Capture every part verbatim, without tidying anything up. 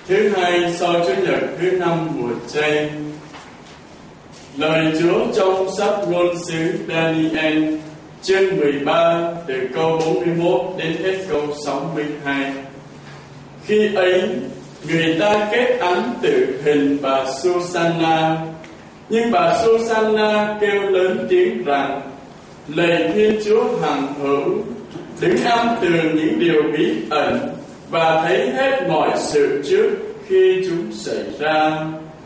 Thứ hai sau Chủ nhật thứ năm mùa chay. Lời Chúa trong sách ngôn sứ Daniel chương mười ba từ câu bốn mươi mốt đến hết câu sáu mươi hai. Khi ấy, người ta kết án tử hình bà Susanna, nhưng bà Susanna kêu lớn tiếng rằng: lạy Thiên Chúa hằng hữu, đứng âm tường những điều bí ẩn và thấy hết mọi sự trước khi chúng xảy ra.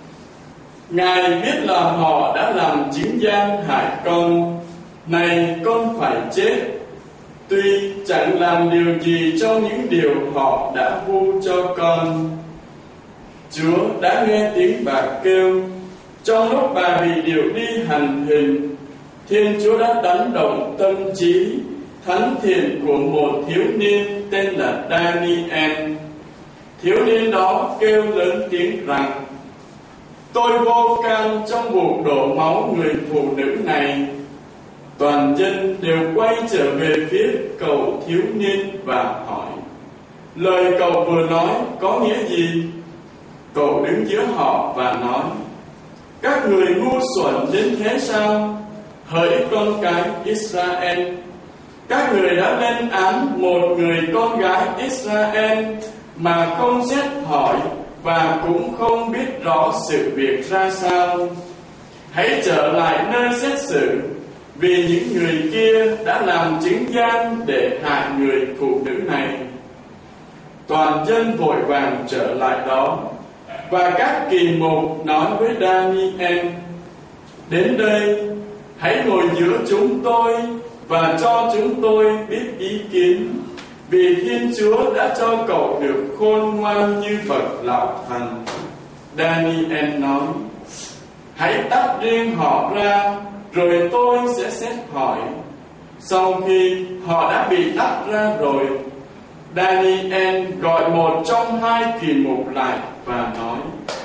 Ngài biết là họ đã làm chứng gian hại con, này con phải chết, tuy chẳng làm điều gì trong những điều họ đã vu cho con. Chúa đã nghe tiếng bà kêu. Trong lúc bà bị điều đi hành hình, Thiên Chúa đã đánh động tâm trí thánh thiện của một thiếu niên tên là Daniel. Thiếu niên đó kêu lớn tiếng rằng: tôi vô can trong vụ đổ máu người phụ nữ này. Toàn dân đều quay trở về phía cậu thiếu niên và hỏi: lời cậu vừa nói có nghĩa gì? Cậu đứng giữa họ và nói: các người ngu xuẩn đến thế sao? Hỡi con cái Israel, các người đã lên án một người con gái Israel mà không xét hỏi và cũng không biết rõ sự việc ra sao. Hãy trở lại nơi xét xử, vì những người kia đã làm chứng gian để hại người phụ nữ này. Toàn dân vội vàng trở lại đó, và các kỳ mục nói với Daniel: đến đây, hãy ngồi giữa chúng tôi và cho chúng tôi biết ý kiến, vì Thiên Chúa đã cho cậu được khôn ngoan như bậc lão thành. Daniel nói: hãy tách riêng họ ra, rồi tôi sẽ xét hỏi. Sau khi họ đã bị tách ra rồi, Daniel gọi một trong hai kỳ mục lại và nói: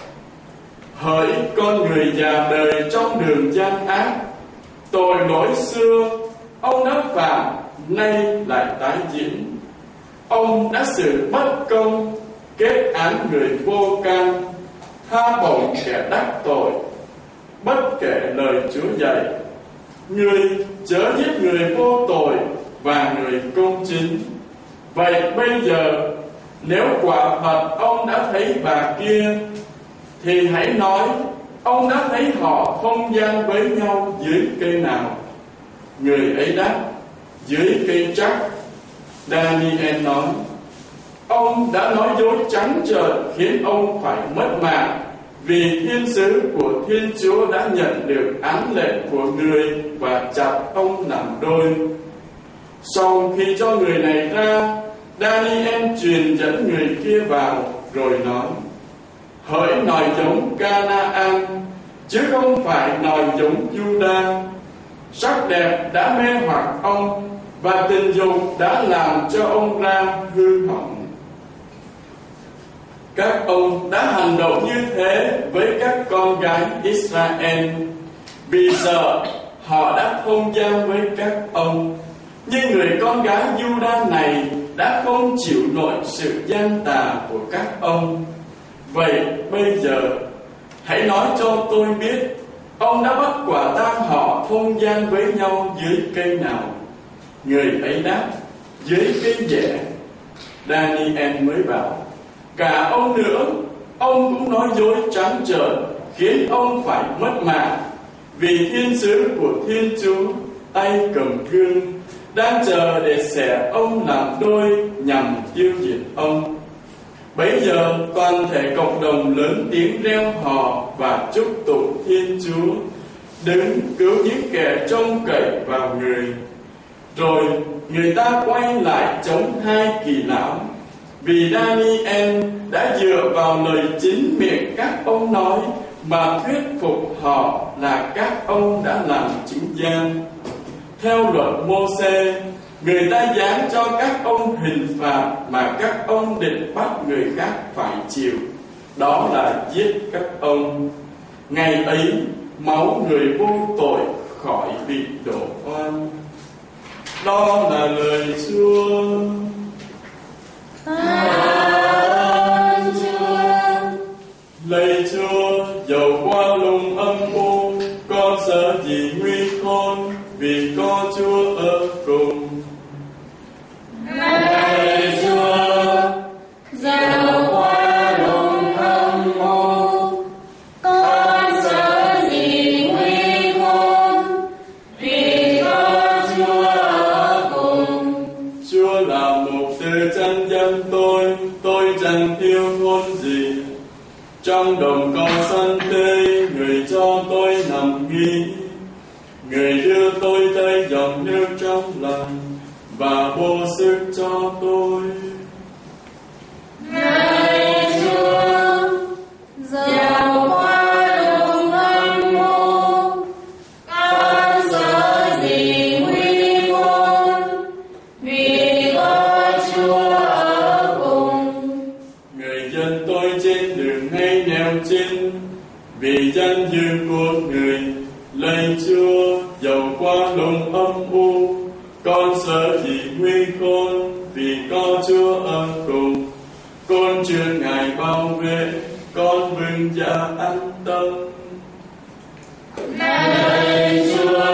hỡi con người già đời trong đường gian ác, tội lỗi xưa ông đã phạm nay lại tái diễn. Ông đã xử bất công, kết án người vô can, tha bổng kẻ đắc tội, bất kể lời Chúa dạy. Người chớ giết người vô tội và người công chính. Vậy bây giờ, nếu quả thật ông đã thấy bà kia, thì hãy nói ông đã thấy họ thông gian với nhau dưới cây nào? Người ấy đáp: dưới cây trắc. Daniel nói: ông đã nói dối trắng trợn khiến ông phải mất mạng, vì thiên sứ của Thiên Chúa đã nhận được án lệnh của người và chặt ông làm đôi. Sau khi cho người này ra, Daniel truyền dẫn người kia vào, rồi nói: hỡi nòi giống Canaan, chứ không phải nòi giống Juda. Sắc đẹp đã mê hoặc ông, và tình dục đã làm cho ông ra hư hỏng. Các ông đã hành động như thế với các con gái Israel, vì sợ họ đã thông gian với các ông. Nhưng người con gái Juda này đã không chịu nổi sự gian tà của các ông. Vậy bây giờ, hãy nói cho tôi biết, ông đã bắt quả tang họ thông gian với nhau dưới cây nào? Người ấy đáp: dưới cây dẻ. Daniel mới bảo: cả ông nữa, ông cũng nói dối trắng trợn, khiến ông phải mất mạng, vì thiên sứ của Thiên Chúa, tay cầm thương, đang chờ để xẻ ông làm đôi nhằm tiêu diệt ông. Bấy giờ toàn thể cộng đồng lớn tiếng reo hò và chúc tụng Thiên Chúa, đứng cứu những kẻ trông cậy vào người. Rồi người ta quay lại chống hai kỳ lão, vì Daniel đã dựa vào lời chính miệng các ông nói mà thuyết phục họ là các ông đã làm chứng gian. Theo luật Mô-sê, người ta dán cho các ông hình phạt mà các ông định bắt người khác phải chịu, đó là giết các ông. Ngày ấy, máu người vô tội khỏi bị đổ oan. Đó là lời Chúa. Ơn Chúa. dân tôi, tôi chẳng thiếu thốn gì. Trong đồng cỏ xanh tươi, người cho tôi nằm nghỉ. Người đưa tôi tới dòng nước trong lành và bổ sức cho tôi. Này Chúa, giàu qua lòng âm mưu, con sợ gì nguy khốn, vì có Chúa ở cùng. Người dân tôi trên đường hay nẻo trên, vì danh dự của người. Lạy Chúa, dầu qua lòng âm u, con sợ gì nguy khốn, vì có Chúa ở cùng. Con chưa Ngài bảo vệ, con vững dạ an tâm. Này Chúa,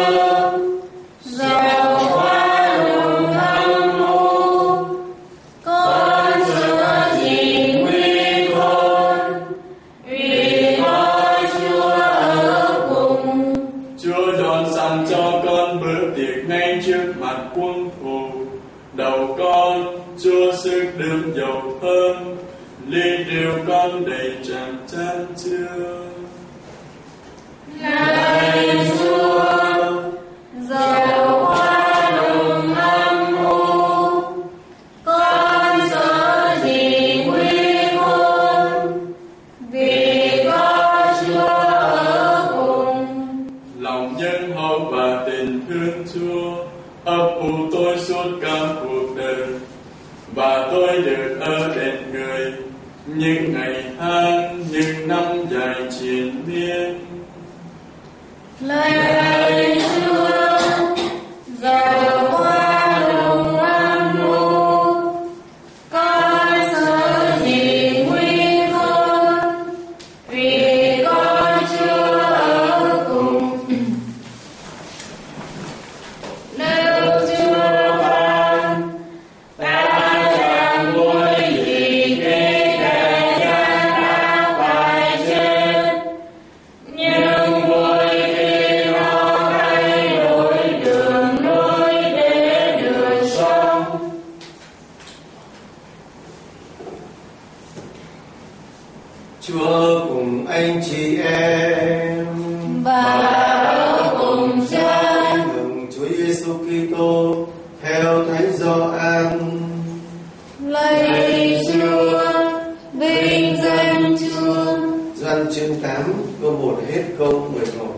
dầu qua lòng âm u, con sợ gì nguy khốn, vì có Chúa ở cùng. Chúa dọn sẵn cho con bữa tiệc ngay trước mặt quân thù. Đầu con Chúa sức đựng dầu thơm, ly rượu con đầy tràn chan chưa. Này Chúa, dầu qua lòng âm u, con sợ gì nguy khốn, vì có Chúa ở cùng. Lòng nhân hậu và tình thương Chúa ấp ủ tôi suốt cả cuộc đời, và tôi được ở bên người những ngày tháng, những năm dài triền miên. Lạy Chúa, dầu qua lòng âm u, con sợ gì nguy khốn, vì có Chúa ở cùng. Nếu Chúa ban, ta chẳng vui gì khi kẻ gian ác phải chết, nhưng vui khi nó thay đổi đường lối để được sống. Chúa cùng anh chị em Và ở cùng cha. mừng Chúa Giêsu Kitô theo Thánh Gioan. Lạy Chúa, vinh danh Chúa. Gioan chương tám câu một hết câu mười một.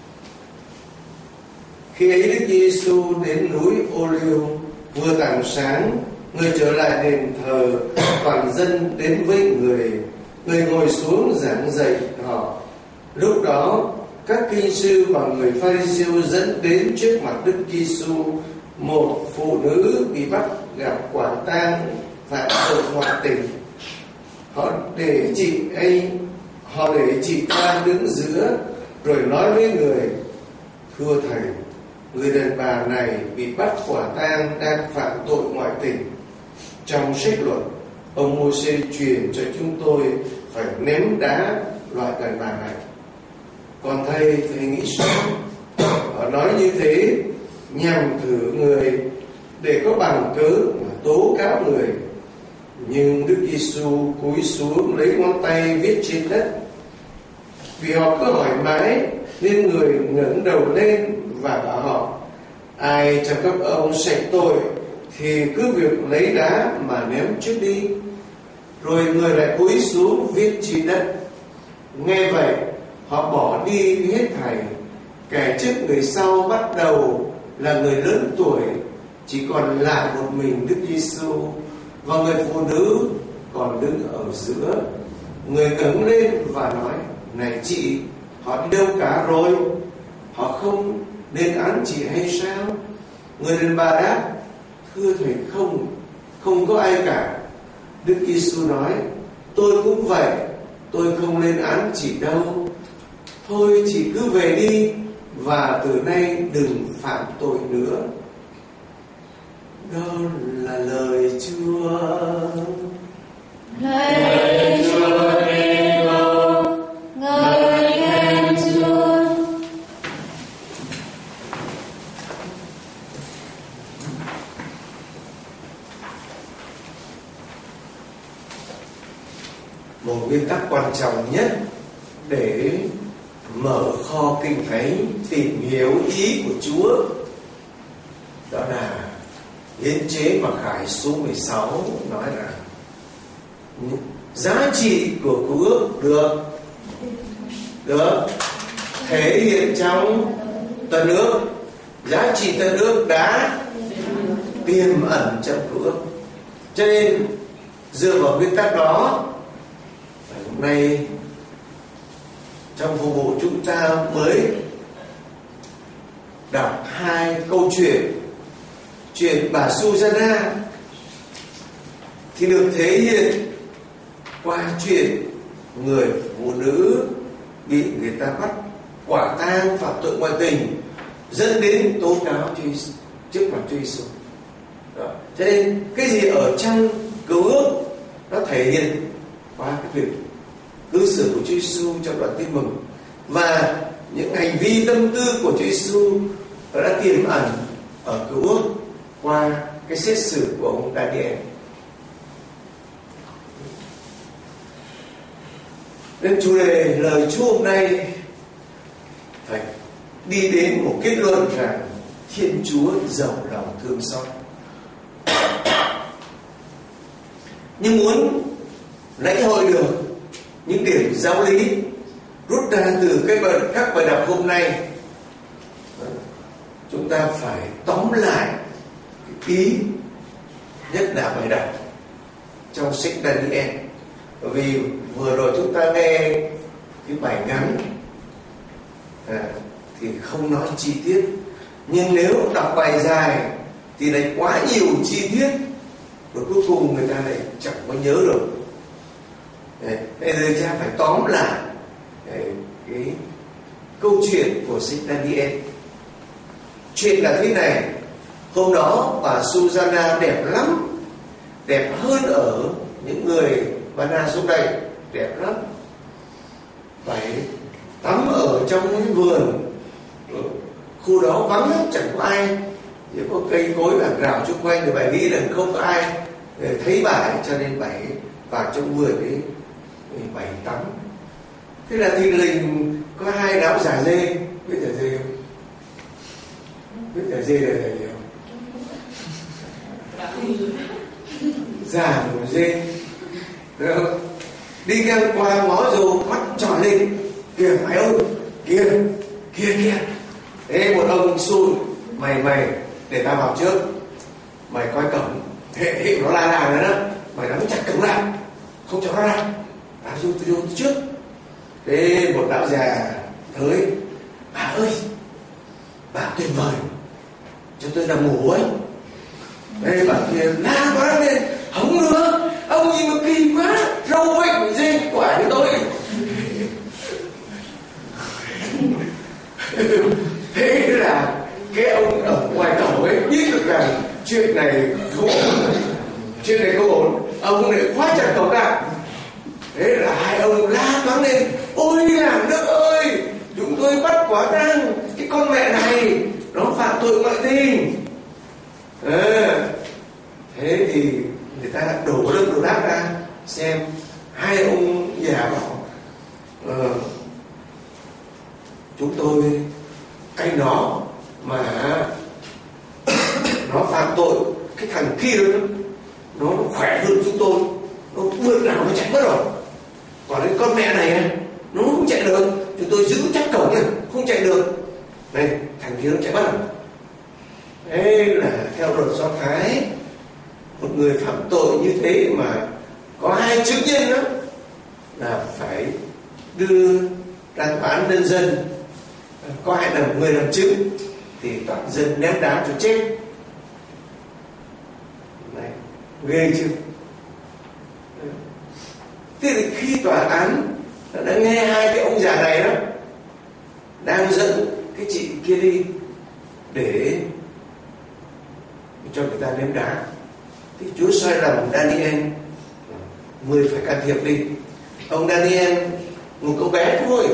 Khi ấy Đức Giêsu đến núi Ô-liu, vừa tảng sáng, người trở lại đền thờ, toàn dân đến với người. Người ngồi xuống giảng dạy họ. Lúc đó, các kinh sư và người Pha-ri-siêu dẫn đến trước mặt Đức Giêsu một phụ nữ bị bắt gặp quả tang phạm tội ngoại tình. Họ để chị ấy, họ để chị ta đứng giữa, rồi nói với người: Thưa thầy, người đàn bà này bị bắt quả tang đang phạm tội ngoại tình. Trong sách luật, ông Mô-sê truyền cho chúng tôi phải ném đá loại đàn bà này. Còn thầy, thầy nghĩ sao? Họ nói như thế nhằm thử người, để có bằng cớ mà tố cáo người. Nhưng Đức Giêsu cúi xuống lấy ngón tay viết trên đất. Vì họ cứ hỏi mãi nên người ngẩng đầu lên và bảo họ: Ai trong các ông sạch tội thì cứ việc lấy đá mà ném trước đi. Rồi người lại cúi xuống viết trên đất. Nghe vậy, họ bỏ đi hết thảy, kẻ trước người sau, bắt đầu là người lớn tuổi, chỉ còn lại một mình Đức Giêsu, và người phụ nữ còn đứng ở giữa. Người ngẩng lên và nói: Này chị, họ đi đâu cả rồi? Họ không nên án chị hay sao? Người đàn bà đáp: Thưa thầy, không, không có ai cả. Đức Giêsu nói: Tôi cũng vậy, tôi không lên án chị đâu. Thôi chị cứ về đi, và từ nay đừng phạm tội nữa. Đó là lời Chúa. Lạy Chúa Kitô, ngợi khen Chúa. một nguyên tắc quan trọng nhất để mở kho Kinh Thánh tìm hiểu ý của Chúa, đó là hiến chế mặc khải số mười sáu nói là giá trị của cứu ước được được thể hiện trong tân ước. Giá trị tân ước đã tiềm ẩn trong cứu ước. Cho nên dựa vào nguyên tắc đó, hôm nay trong phục vụ chúng ta mới đọc hai câu chuyện. Chuyện bà Susanna thì được thể hiện qua chuyện người phụ nữ bị người ta bắt quả tang phạm tội ngoại tình, dẫn đến tố cáo trước mặt Chúa Giêsu. Cho nên cái gì ở trong Cựu Ước nó thể hiện qua cái việc cư xử của Chúa Giêsu trong đoạn Tin Mừng, và những hành vi tâm tư của Chúa Giêsu đã tiềm ẩn ở Cựu Ước qua cái xét xử của ông Daniel. Nên chủ đề lời Chúa hôm nay phải đi đến một kết luận rằng Thiên Chúa giàu lòng thương xót. Nhưng muốn lãnh hội được những điểm giáo lý rút ra từ cái bài, các bài đọc hôm nay, chúng ta phải tóm lại cái ý nhất là bài đọc trong sách Daniel. Bởi vì vừa rồi chúng ta nghe cái bài ngắn à, thì không nói chi tiết, nhưng nếu đọc bài dài thì lại quá nhiều chi tiết, rồi cuối cùng người ta lại chẳng có nhớ được. Bây giờ cha phải tóm lại cái, cái câu chuyện của sách Daniel. Chuyện là thế này: hôm đó bà Susanna đẹp lắm, đẹp hơn ở những người Bana xuống đây, đẹp lắm. Phải tắm ở trong những vườn, khu đó vắng lắm, chẳng có ai, chỉ có cây cối hàng rào xung quanh, thì bà nghĩ là không có ai thấy bà ấy, cho nên bà ấy vào trong vườn ấy bà ấy tắm. Thế là thình lình có hai đám già dê. Biết già dê không? Biết già dê là gì không? Già của dê đi ngang qua ngó rồi mắt tròn lên, kìa mày ơi, kìa kìa kìa. Thế một ông xui: mày mày để tao vào trước, mày coi cổng, hệ hệ nó la làng nữa đó, mày nắm chặt cổng lại, không cho nó ra, tao vô tôi vô trước. Thế một lão già tới: bà ơi, bà tuyệt vời, cho tôi nằm ngủ ấy. Đây bà kia la quá lên: không được, ông nhìn mà kỳ quá, râu vệnh dê quả như tôi. Thế là cái ông ở ngoài cổng ấy biết được rằng chuyện này không ổn, chuyện này không ổn, ông lại khóa chặt cổng lại. Thế là hai ông la toáng lên: ôi làng nước ơi, chúng tôi bắt quả tang cái con mẹ này, nó phạm tội ngoại tình. À, thế thì người ta đổ lớp đồ đáp ra xem. Hai ông già bảo: ờ, chúng tôi canh nó mà nó phạm tội, cái thằng kia đó, nó khỏe hơn chúng tôi, nó vượt nào nó chạy mất rồi. Còn cái con mẹ này nó không chạy được, chúng tôi giữ chắc cổng này không chạy được. Này, thằng kia nó chạy mất rồi. Thế là theo luật Do Thái, một người phạm tội như thế mà có hai chứng nhân đó là phải đưa ra tòa án nhân dân, có hai là người làm chứng thì toàn dân ném đá cho chết. Này, ghê chưa? Thế thì khi tòa án đã nghe hai cái ông già này đó đang dẫn cái chị kia đi để cho người ta ném đá, thì Chúa sai lòng Daniel: người phải can thiệp đi. Ông Daniel, một cậu bé thôi,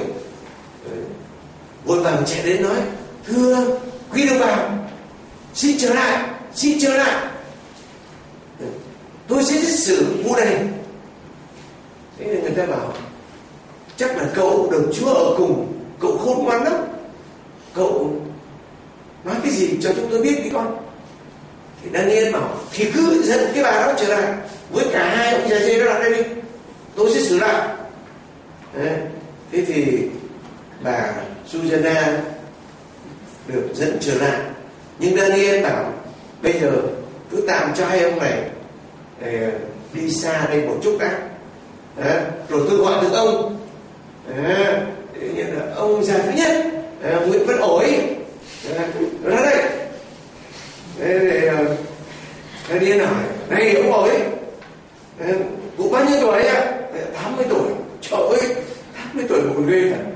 vội vàng chạy đến nói: thưa quý đồng bào, xin trở lại, xin trở lại, tôi sẽ xét xử vụ này. Thế nên người ta bảo chắc là cậu được Chúa ở cùng, cậu khôn ngoan lắm, cậu nói cái gì cho chúng tôi biết đi con. Thì Daniel bảo thì cứ dẫn cái bà đó trở lại với cả hai ông già dê đó lại đây đi, tôi sẽ xử lại. Đấy. Thế thì bà Susanna được dẫn trở lại, nhưng Daniel bảo bây giờ cứ tạm cho hai ông này để đi xa đây một chút đã. Đấy. Rồi tôi gọi được ông. Đấy. Như là ông già thứ nhất, à, Nguyễn Văn Ổi, ra đây. Để Daniel hỏi này ông Ổi, cụ bao nhiêu tuổi ạ? tám mươi tuổi. Trời ơi, tám mươi tuổi một ghê thật.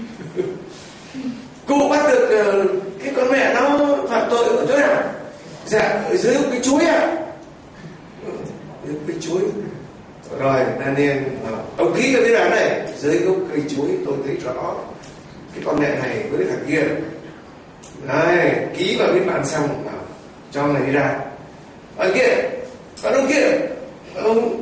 Cô bắt được uh, cái con mẹ nó phạm tội ở chỗ nào? Dạ ở dưới cái chuối ạ. Dưới cái chuối. Rồi Daniel uh, ông ký cái bản này, dưới gốc cây chuối tôi thấy rõ cái con mẹ này với cái thằng kia. Đấy, ký vào biên bản xong uh, cho ông này đi ra. Ở kia, còn ông kia, ông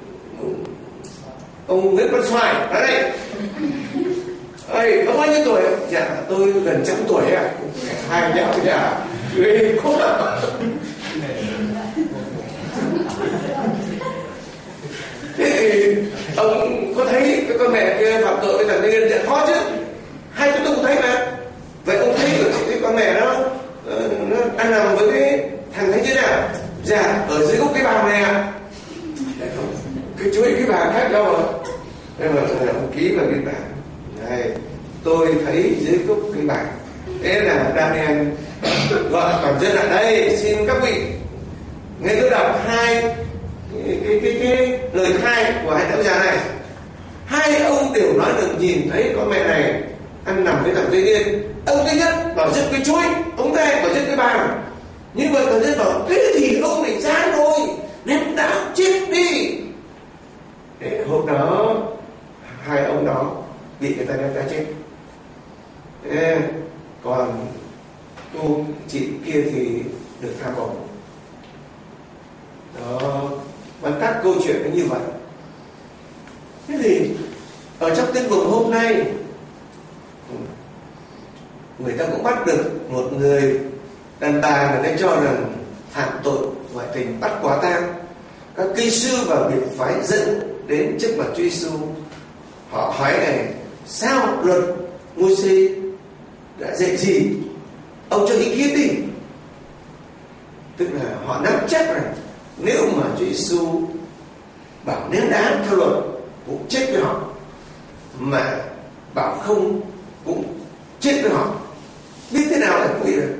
ông Nguyễn Văn Xoài ra đây. Ê, ông bao nhiêu tuổi? Dạ tôi gần trăm tuổi ạ. Hai nhau dạ ghê khốn ạ. Thế thì ông có thấy cái con mẹ kia phạm tội với thằng Daniel? Dạ có chứ, hai chúng tôi cũng thấy mà. Vậy ông thấy cái con mẹ nó nó ăn nằm với cái thằng thấy thế nào? Dạ ở dưới gốc cái bàng này ạ. Cái chuối cái bàng khác đâu rồi? Đây mà ông ký vào biên bản. Đây, tôi thấy dưới gốc cây bàng. Thế là Daniel gọi toàn dân lại đây, xin các vị nghe tôi đọc hai cái, cái, cái, cái lời khai của hai lão già này. Hai ông đều nói được nhìn thấy con mẹ này ăn nằm với thằng Tây Niên. Ông thứ nhất bảo giật cái chuối, ông đây bảo giật cái bàng. Như vậy toàn dân bảo thế thì ông này ra thôi, ném đá chết đi. Để hôm đó hai ông đó bị người ta ném đá chết. Thế, còn cô chị kia thì được tha bổng. Đó, và các câu chuyện nó như vậy. Thế thì ở trong tin mừng hôm nay người ta cũng bắt được một người đàn bà, người ta cho rằng phạm tội ngoại tình, bắt quả tang. Các kỹ sư và biệt phái dẫn đến trước mặt Chúa Giêsu. Họ hỏi này, sao luật Môi-se đã dạy gì? Ông cho ý kiến đi. Tức là họ nắm chắc rằng nếu mà Chúa Giêsu bảo ném đá theo luật cũng chết với họ, mà bảo không cũng chết với họ. Biết thế nào là cũng được.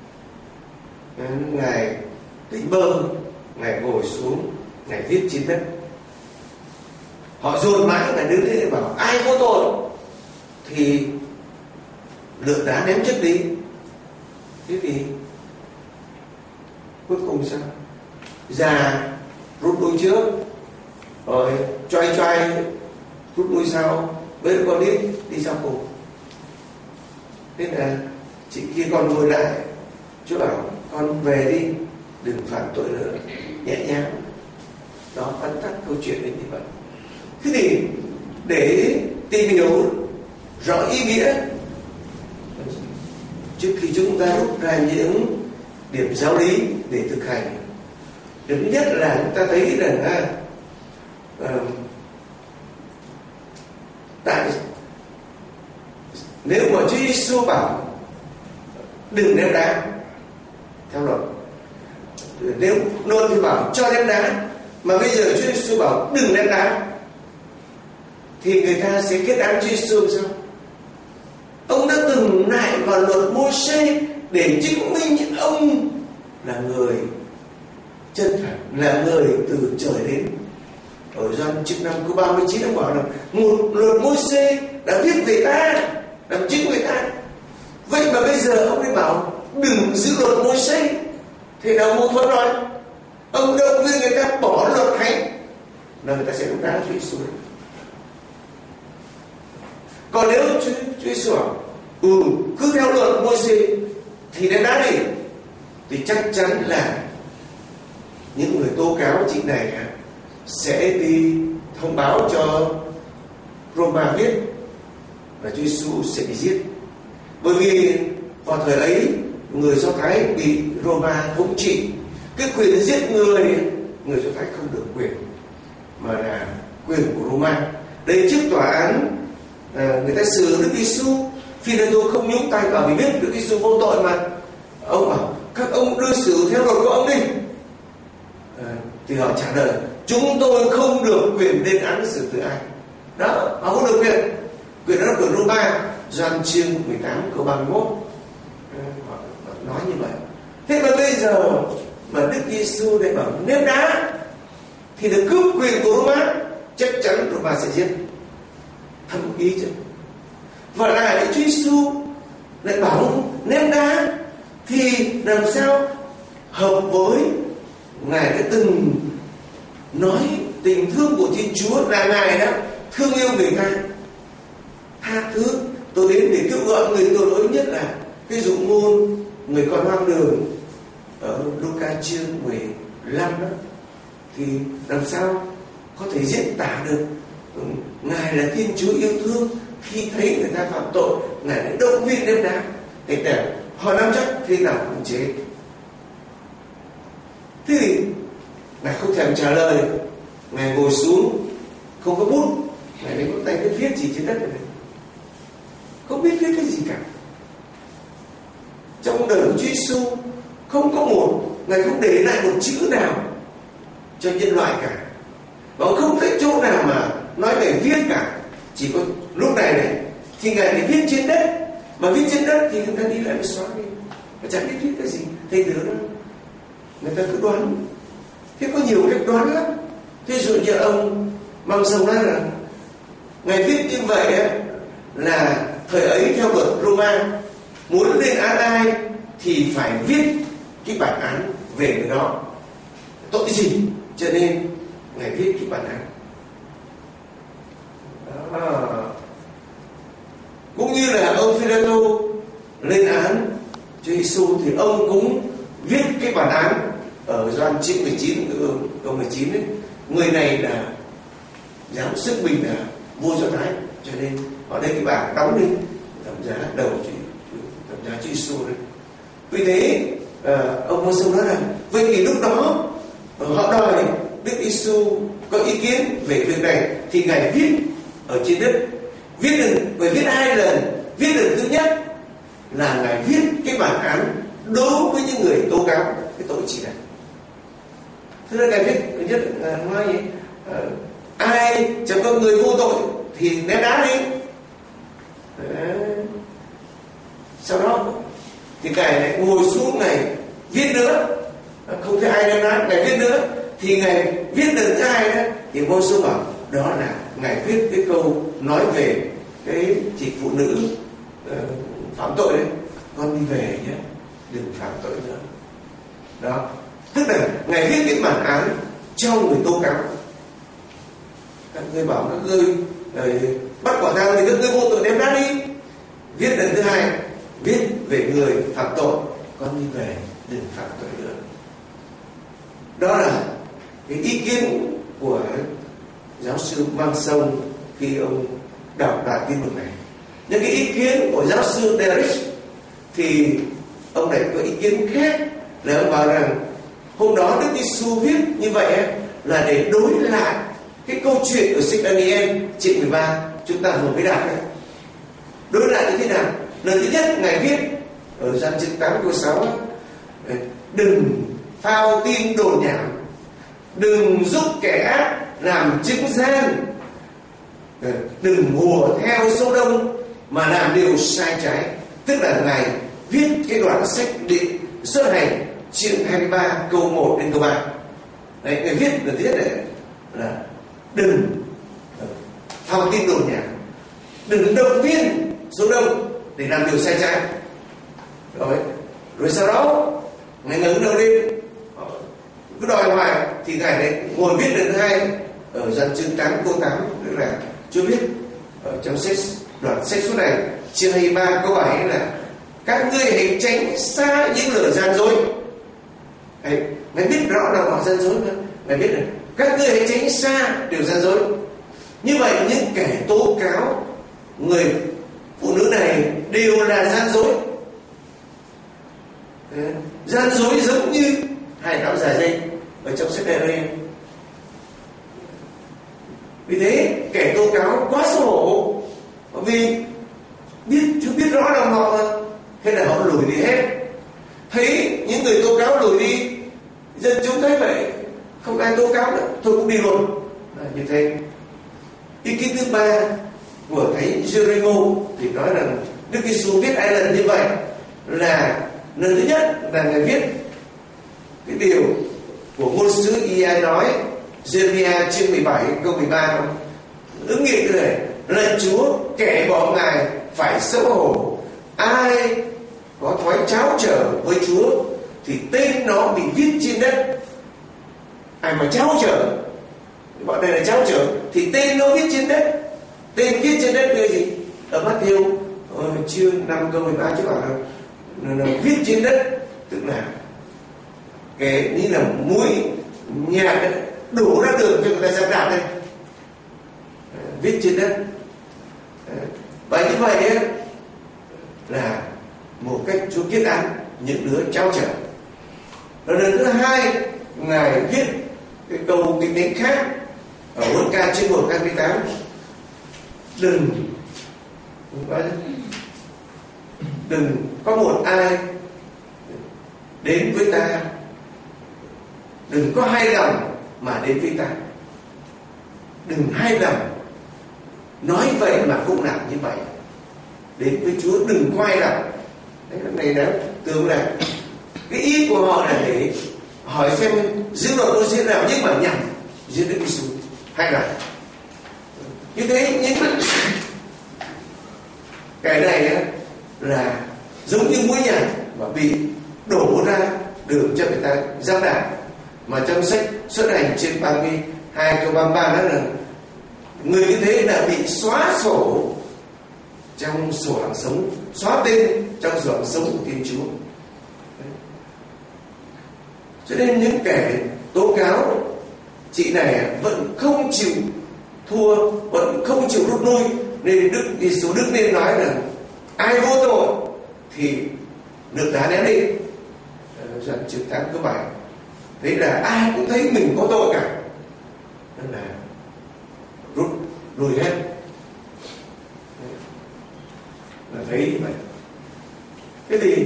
Ngài tỉnh bơ, Ngài ngồi xuống, Ngài viết trên đất. Họ dồn mãi, Ngài đứng lên bảo ai có tội thì lựa đá ném chết đi. Thế thì cuối cùng sao? Già rút lui trước, rồi choai choai rút lui sau, với con đi đi sau cùng. Thế là chị kia con ngồi lại, Chúa bảo con về đi, đừng phạm tội nữa, nhẹ nhàng. Đó, tóm tắt câu chuyện đến như vậy. Thế thì để tìm hiểu rõ ý nghĩa, trước khi chúng ta rút ra những điểm giáo lý để thực hành, điểm thứ nhất là chúng ta thấy rằng à, à, tại nếu mà Chúa Giêsu bảo đừng ném đá theo luật, nếu nôn thì bảo cho ném đá, mà bây giờ Chúa Giêsu bảo đừng ném đá, thì người ta sẽ kết án Chúa Giêsu sao? Ông đã từng lại vào luật Môi-se để chứng minh ông là người chân thật, là người từ trời đến. Ở Gioan chương năm câu ba mươi chín ông bảo là một luật Môi-se đã viết về ta, làm chứng về ta. Vậy mà bây giờ ông ấy bảo đừng giữ luật Môi-se, thì là mâu thuẫn rồi. Ông động viên người ta bỏ luật thánh là người ta sẽ đúng đá Chúa Giêsu. Còn nếu Chúa Giêsu bảo ừ cứ theo luật Môi-se thì ném đá đi, thì chắc chắn là những người tố cáo chị này sẽ đi thông báo cho Roma biết là Chúa Giêsu sẽ bị giết. Bởi vì vào thời ấy người Do Thái bị Roma thống trị, cái quyền giết người người Do Thái không được quyền, mà là quyền của Roma. Đây trước tòa án à, người ta xử Đức Giêsu, Phi-lê-tô không nhúng tay vào vì biết Đức Giêsu vô tội mà. Ông bảo các ông đưa xử theo luật của ông đi. À, thì họ trả lời chúng tôi không được quyền lên án xử tử ai. Đó, họ không được quyền. Quyền đó của Roma. Gioan chương mười tám câu ba mươi mốt à, họ, họ nói như vậy. Thế mà bây giờ mà Đức Giêsu lại bảo ném đá thì được cướp quyền của Roma, chắc chắn Roma sẽ giết. Thâm ý chứ. Và lại Chúa Giêsu lại bảo ném đá thì làm sao hợp với Ngài đã từng nói tình thương của Thiên Chúa là Ngài đã thương yêu người ta, tha thứ. Tôi đến để kêu gọi người tội lỗi nhất là cái dụ ngôn người con hoang đường ở Luca chương mười lăm đó, thì làm sao có thể diễn tả được Ngài là Thiên Chúa yêu thương. Khi thấy người ta phạm tội, Ngài đã động viên ném đá để để họ nắm chắc khi nào cũng chết. Thế thì Ngài không thèm trả lời. Ngài ngồi xuống, không có bút, Ngài lấy bút tay viết viết gì trên đất này, không biết viết cái gì cả. Trong đời của Chúa Giêsu không có một, Ngài không để lại một chữ nào cho nhân loại cả, và không thấy chỗ nào mà nói về viết cả. Chỉ có lúc này này thì Ngài để viết trên đất, mà viết trên đất thì người ta đi lại mới xóa đi, mà chẳng biết viết cái gì. Thế nữa đó, người ta cứ đoán. Thế có nhiều cách đoán lắm. Ví dụ như ông Măng Sông nói là Ngài viết như vậy ấy, là thời ấy theo luật Roma, muốn lên án ai thì phải viết cái bản án về người đó tội gì, cho nên Ngài viết cái bản án đó. Cũng như là ông Phi-lê-tô lên án Chúa Giêsu thì ông cũng viết cái bản án ở Gioan chương mười chín câu mười chín ấy. Người này là dám sức mình là vua Do Thái, cho nên họ đây cái bảng đóng lên thẩm giá đầu thẩm giá Chúa Giêsu đấy. Vì thế uh, ông Mô-sông nói là vậy thì lúc đó họ đòi Đức Giêsu có ý kiến về việc này thì Ngài viết ở trên đất. Viết được, bởi viết hai lần. Viết lần thứ nhất là Ngài viết cái bản án đối với những người tố cáo cái tội chỉ này. Thế nên Ngài viết thứ nhất là nói gì? Uh, ai chẳng có người vô tội thì ném đá đi. Đấy. Sau đó thì Ngài lại ngồi xuống Ngài viết nữa, không thấy ai ném đá, Ngài viết nữa. Thì Ngài viết lần thứ hai đó thì Mô-sông bảo đó là Ngài viết cái câu nói về cái chị phụ nữ uh, phạm tội đấy, con đi về nhé, đừng phạm tội nữa. Đó, tức là Ngài viết cái bản án cho người tố cáo. Các ngươi bảo các ngươi uh, bắt quả tang thì các ngươi vô tội đem đá đi. Viết lần thứ hai viết về người phạm tội, con đi về đừng phạm tội nữa. Đó là cái ý kiến của giáo sư Măng Sông khi ông đọc đoạn tin mừng này. Những cái ý kiến của giáo sư Derek thì ông lại có ý kiến khác, là ông bảo rằng hôm đó Đức Giêsu viết như vậy là để đối lại cái câu chuyện của sách Daniel chương mười ba chúng ta vừa mới đọc đấy. Đối lại như thế nào? Lần thứ nhất Ngài viết ở Gioan chương tám câu sáu, đừng phao tin đồn nhảm, đừng giúp kẻ ác làm chứng gian, đừng hùa theo số đông mà làm điều sai trái. Tức là Ngài viết cái đoạn sách định xuất hành chương hai mươi ba câu một đến câu ba. Đấy, Ngài viết lần thứ nhất này là đừng phao tin đồn nhảm, đừng động viên số đông để làm điều sai trái. Rồi, rồi sau đó Ngài ngẩng đầu lên cứ đòi hoài thì Ngài lại ngồi viết lần thứ hai ở Gioan chương tám câu tám, tức là Chúa viết ở trong sách đoạn sách số này chương hai mươi ba câu bảy là các ngươi hãy tránh xa những lời gian dối. Đấy, Ngài biết rõ là họ gian dối nữa. Ngài biết là các ngươi hãy tránh xa điều gian dối. Như vậy những kẻ tố cáo người phụ nữ này đều là gian dối. Gian dối giống như hai cặp giả dây ở trong sách Daniel. Vì thế kẻ tố cáo quá xấu hổ, vì biết chưa biết rõ lòng họ mà, thế là họ lùi đi hết. Thấy những người tố cáo lùi đi, dân chúng thấy vậy không ai tố cáo nữa, thôi cũng đi luôn. Là như thế. Ý kiến thứ ba của thánh Jeremo thì nói rằng Đức Giêsu viết hai lần như vậy, là lần thứ nhất là ngài viết cái điều của ngôn sứ Ia nói, Jeremia chương mười bảy câu mười ba, ứng nghiệm như này: lạy Chúa, kẻ bỏ ngài phải xấu hổ. Ai có thói tráo trở với Chúa thì tên nó bị viết trên đất. Ai mà tráo trở, bọn này là tráo trở, thì tên nó viết trên đất. Tên viết trên đất là gì? Ở Matthew chương năm câu mười ba chứ bảo là viết trên đất, tức là cái như là muối nhạc đổ ra đường cho người ta dám đạp đây, viết trên đất. Và như vậy ấy, là một cách Chúa kết án những đứa trao trở. Rồi lần thứ hai, ngài viết cái câu kinh thánh khác ở Huân Ca chương một câu mười tám: đừng đừng có một ai đến với ta, đừng có hai lòng mà đến với ta. Đừng hai lòng, nói vậy mà không làm như vậy. Đến với Chúa đừng có hai lòng. Đấy, này đó tưởng là cái ý của họ là để hỏi xem giữ luật tôi sẽ nào, nhưng mà nhầm giữa Đức Giêsu hai lòng. Như thế nhưng cái này á, là giống như muối nhạc mà bị đổ ra đường cho người ta dám đạp. Mà trong sách Xuất Hành chương ba mươi hai câu ba mươi ba nói là người như thế là bị xóa sổ trong sổ hạng sống, xóa tên trong sổ hạng sống của Thiên Chúa. Cho nên những kẻ tố cáo chị này vẫn không chịu thua, vẫn không chịu rút lui, nên Đức Giêsu Đức nên nói là ai vô tội thì được đá ném đi. Đoạn chương tám câu bảy. Thế là ai cũng thấy mình có tội cả, nên là rút lui hết. Là thấy như vậy. Thế thì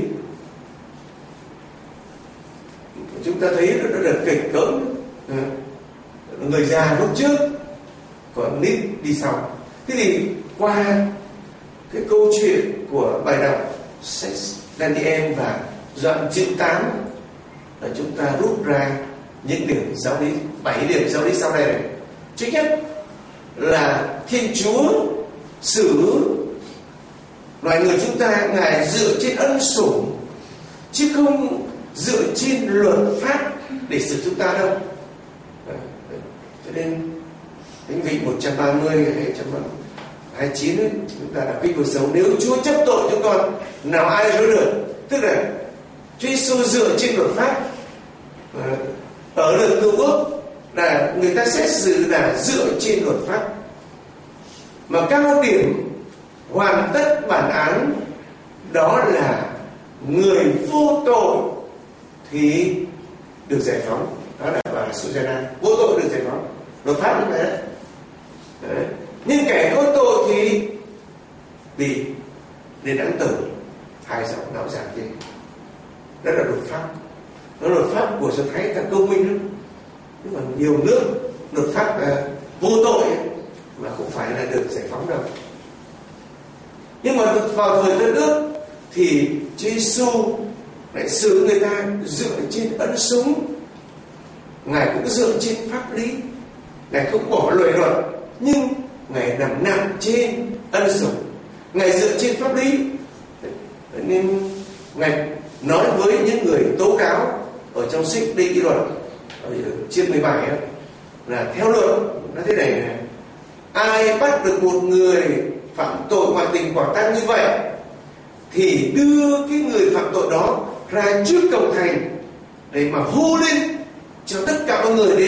chúng ta thấy nó là kịch cỡm, người già lúc trước còn nít đi sau. Thế thì qua cái câu chuyện của bài đọc sách Daniel và đoạn chương tám là chúng ta rút ra những điểm giáo lý, bảy điểm giáo lý sau đây này. Thứ nhất là Thiên Chúa xử loài người chúng ta ngài dựa trên ân sủng chứ không dựa trên luật pháp để xử chúng ta đâu. Cho nên Thánh vị một trăm ba mươi hay một trăm hai mươi chín ấy, chúng ta đã kinh cuộc sống, nếu Chúa chấp tội chúng con nào ai dối được. Tức là Chúa Giêsu dựa trên luật pháp. Ở lần Cựu Ước là người ta xét xử là dựa trên luật pháp, mà cao điểm hoàn tất bản án đó là người vô tội thì được giải phóng. Đó là bà Susanna, vô tội được giải phóng, luật pháp như vậy đấy. Đấy. Nhưng kẻ có tội thì bị lên án tử, hai dòng đạo giảng kia. Đó là luật pháp. Đó là luật pháp của Do Thái ta công minh lắm. Nhưng mà nhiều nước luật pháp uh, vô tội ấy, mà không phải là được giải phóng đâu. Nhưng mà vào thời Tân Ước thì Chúa Giêsu lại xử người ta dựa trên ân sủng. Ngài cũng dựa trên pháp lý, Ngài không bỏ lời luật, nhưng Ngài nằm nặng trên ân sủng, Ngài dựa trên pháp lý. Nên Ngài nói với những người tố cáo ở trong sách Đê Kỷ Luật ở chương mười bảy ấy, là theo luật nó thế này này: ai bắt được một người phạm tội ngoại tình quả tang như vậy thì đưa cái người phạm tội đó ra trước cổng thành để mà hô lên cho tất cả mọi người đến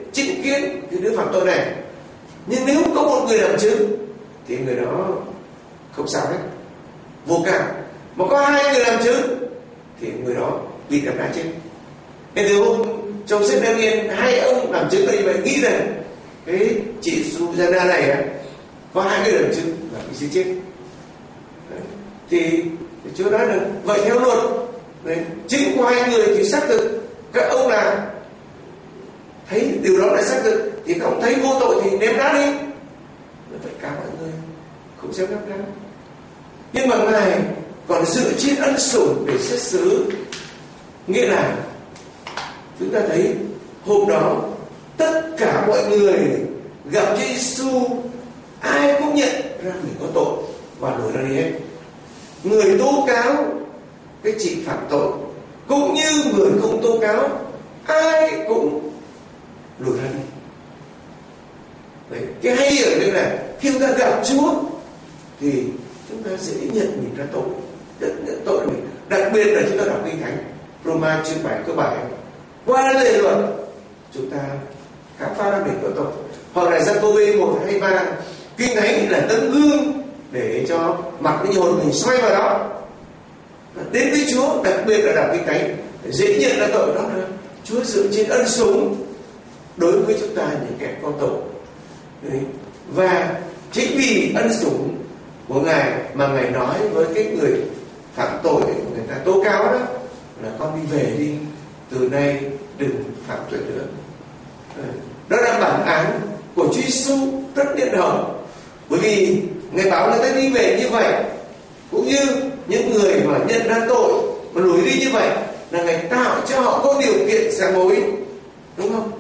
chứng kiến cái đứa phạm tội này. Nhưng nếu có một người làm chứng thì người đó không sao hết, vô cảm. Mà có hai người làm chứng thì người đó bị đập đá chết. Nên từ hôm trong sách Daniel, hai ông làm chứng là như vậy, nghĩ rằng cái chị Susanna này có hai người làm chứng là bị giết chết. Đấy. Thì Chúa nói là vậy theo luật đấy, chứng của hai người thì xác thực. Các ông là thấy điều đó là xác thực thì các ông thấy vô tội thì ném đá đi. Tất cả mọi người không dám ném đá. Nhưng mà Ngài còn dựa trên ân sủng để xét xử. Nghĩa là chúng ta thấy hôm đó tất cả mọi người gặp Chúa Giêsu, ai cũng nhận ra mình có tội và lùi ra đi hết. Người tố cáo cái chị phạm tội cũng như người không tố cáo, ai cũng lùi ra đi. Đấy, cái hay ở đây là khi chúng ta gặp Chúa thì chúng ta dễ nhận mình ra tội, nhận, nhận tội mình. Đặc biệt là chúng ta đọc Kinh Thánh, Roma chương bảy câu bảy, qua lề luật chúng ta khám phá ra mình có tội. Hoặc là Giăng-cô-bê một hay ba, Kinh Thánh là tấm gương để cho mặc linh hồn mình xoay vào đó. Đến với Chúa, đặc biệt là đọc Kinh Thánh dễ nhận ra tội đó là Chúa dựa trên ân sủng đối với chúng ta những kẻ có tội. Đấy. Và chính vì ân sủng của Ngài mà Ngài nói với cái người phạm tội, người ta tố cáo đó là con đi về đi, từ nay đừng phạm tội nữa. Đấy. Đó là bản án của Chúa Giêsu rất nhân hậu, bởi vì Ngài bảo người ta đi về như vậy, cũng như những người mà nhận ra tội mà lùi đi như vậy là Ngài tạo cho họ có điều kiện sám hối, đúng không?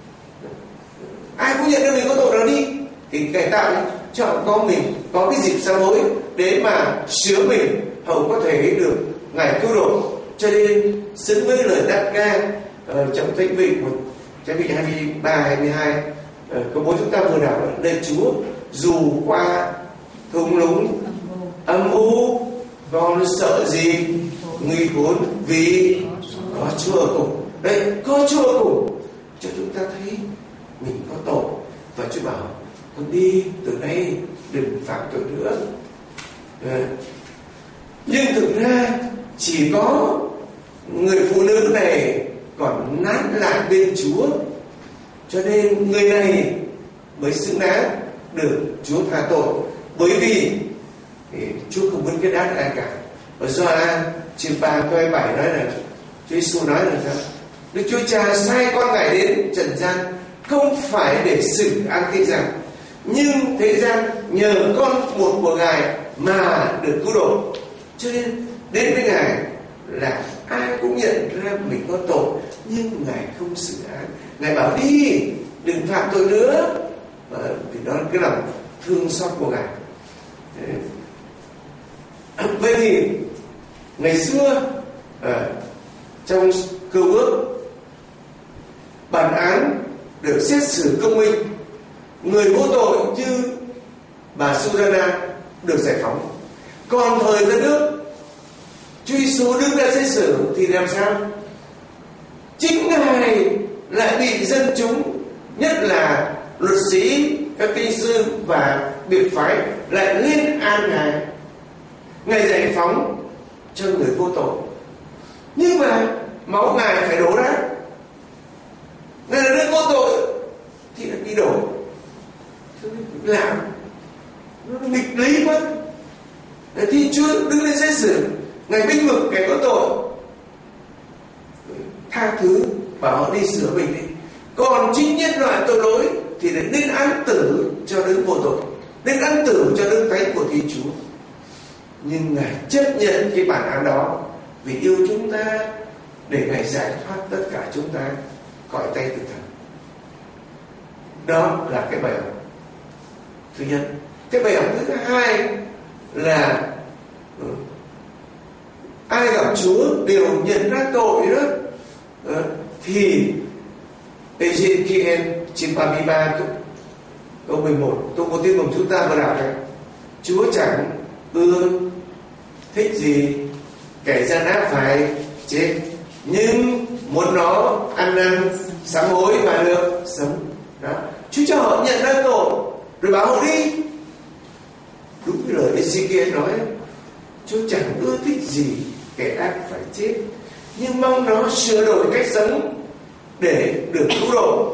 Ai cũng nhận ra mình có tội đó đi thì Ngài tạo cho họ có mình có cái dịp sám hối để mà sửa mình, hậu có thể được Ngài cứu độ. Cho nên xứng với lời đáp ca uh, trong Thánh vị một Thánh vị hai mươi ba hai mươi hai uh, câu bốn chúng ta vừa đọc là đây Chúa dù qua thung lũng âm u con sợ gì nguy khốn vì có Chúa ở cùng. Đây có Chúa ở cùng cho chúng ta thấy mình có tội và Chúa bảo con đi từ nay đừng phạm tội nữa. À, nhưng thực ra chỉ có người phụ nữ này còn nát lại bên Chúa, cho nên người này mới xứng đáng được Chúa tha tội, bởi vì thì Chúa không muốn kết án ai cả. Ở Gioan chương ba câu hai mươi bảy nói là Chúa Giêsu nói là sao? Đức Chúa Cha sai con Ngài đến trần gian không phải để xử án thế gian, nhưng thế gian nhờ con một của Ngài mà được cứu độ. Cho nên đến với Ngài là ai cũng nhận ra mình có tội, nhưng Ngài không xử án. Ngài bảo đi, đừng phạm tội nữa. Và thì đó là cái lòng thương xót của Ngài. Vậy thì ngày xưa à, trong Cựu Ước, bản án được xét xử công minh, người vô tội như bà Susanna được giải phóng. Còn thời đất nước Chúa Giêsu đứng ra xét xử thì làm sao? Chính Ngài lại bị dân chúng, nhất là luật sĩ, các kinh sư và biệt phái lại lên án Ngài. Ngài giải phóng cho người vô tội, nhưng mà máu Ngài phải đổ ra. Ngài là đứa vô tội thì lại đi đổ. Làm nó nghịch lý quá. Thì Chúa đứng lên xét xử, Ngài binh vực kẻ có tội, tha thứ, bảo họ đi sửa mình đi. Còn chính nhất loại tội lỗi thì lại nên án tử cho đứa vô tội, nên án tử cho đứa thánh của Thiên Chúa. Nhưng Ngài chấp nhận cái bản án đó vì yêu chúng ta, để Ngài giải thoát tất cả chúng ta khỏi tay tử thần. Đó là cái bài học thứ nhất. Cái bài học thứ hai là ai gặp Chúa đều nhận ra tội đó. À, thì Ezekiel chương ba mươi ba câu mười một, tôi có tin mừng chúng ta vừa đọc này, Chúa chẳng ưa thích gì kẻ gian ác phải chết, nhưng muốn nó ăn năn sám hối và được sống. Đó. Chúa cho họ nhận ra tội rồi bảo họ đi. Đúng như lời Ê-xi-kia nói, Chúa chẳng ưa thích gì kẻ ác phải chết, nhưng mong nó sửa đổi cách sống để được cứu độ.